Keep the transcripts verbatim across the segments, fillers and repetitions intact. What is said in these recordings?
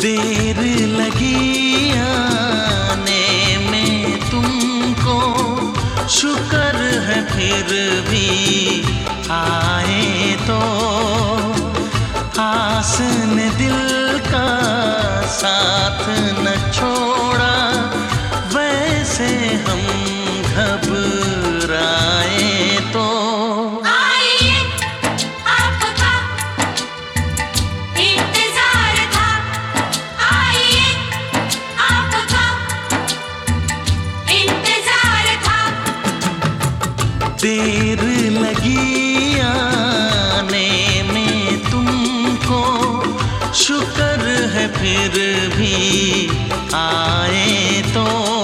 देर लगी आने में तुमको, शुक्र है फिर भी आए तो। आस ने दिल का साथ न छोड़ा, वैसे हम घबराए तो। देर लगी आने में तुमको, शुक्र है फिर भी आए तो।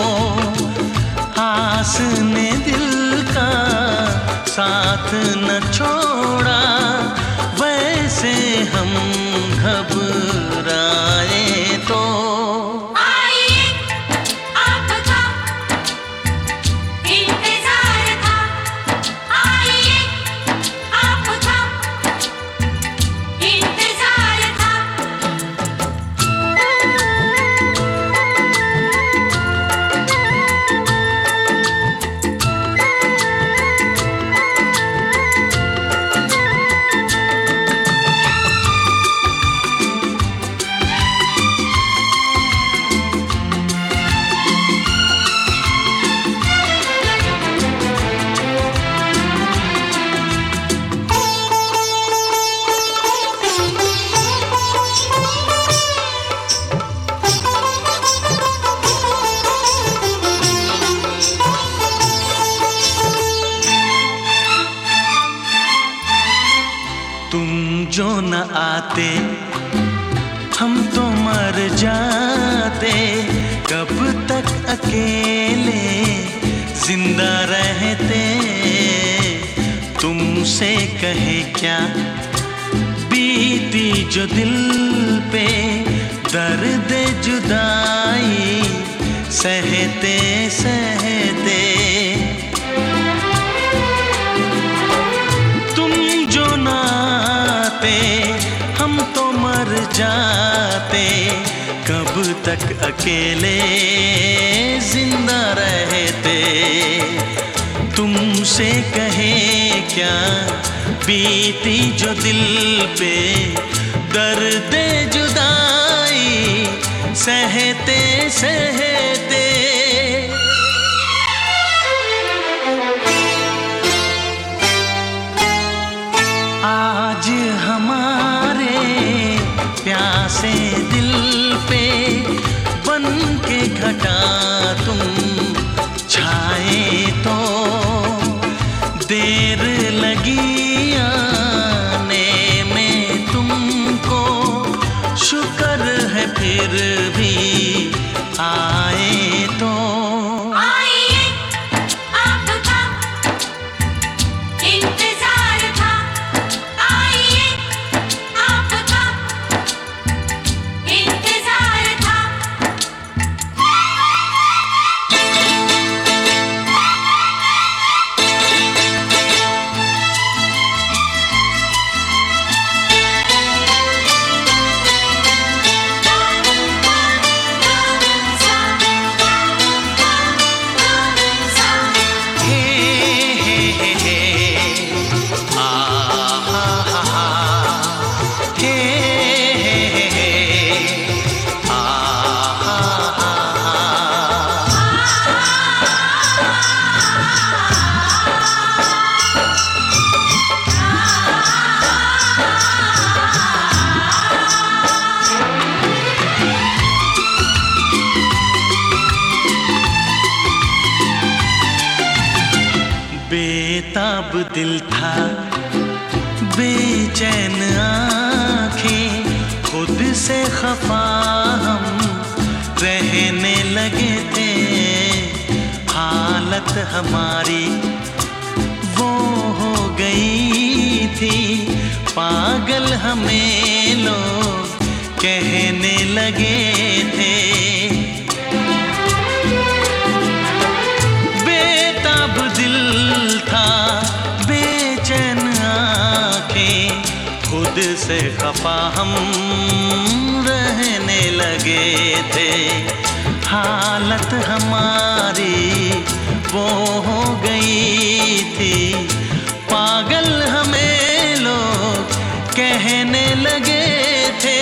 आस ने दिल का साथ न छोड़ा, वैसे हम घबराए तो। तुम जो न आते हम तो मर जाते, कब तक अकेले जिंदा रहते। तुमसे कहे क्या बीती जो दिल पे, दर्द जुदाई सहते सहते। हम तो मर जाते, कब तक अकेले जिंदा रहते। तुमसे कहे क्या बीती जो दिल पे, दर्द जुदाई सहते सहते। आज हमारे प्यासे दिल पे बन के घटा तुम छाए तो। देर लगी आने में तुमको, शुक्र है फिर भी आए तो। बेताब दिल था, बेचैन आँखें, खुद से खफा हम रहने लगे थे। हालत हमारी वो हो गई थी, पागल हमें लोग कहने लगे थे। बेताब दिल था, बेचैन आँखें, खुद से खफा हम रहने लगे थे। हालत हमारी वो हो गई थी, पागल हमें लोग कहने लगे थे।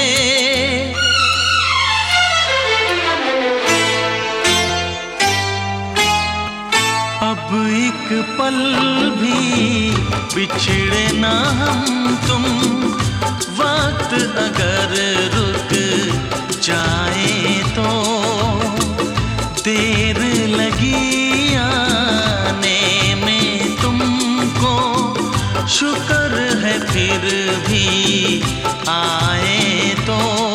अब एक पल भी बिछड़े ना हम तुम, वक्त अगर रुक जाए तो देर लगी आने में तुमको, शुक्र है फिर भी आए तो।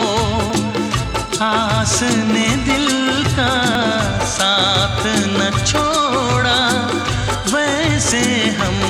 आस ने दिल का साथ न छोड़ा, वैसे हम